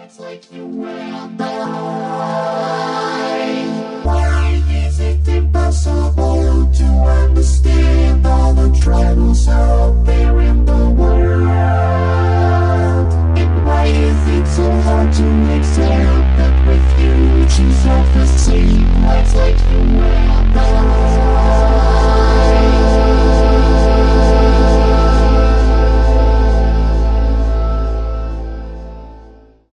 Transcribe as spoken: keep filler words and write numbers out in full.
It's like you and I. Why is it impossible to understand all the troubles out there in the world? And why is it so hard to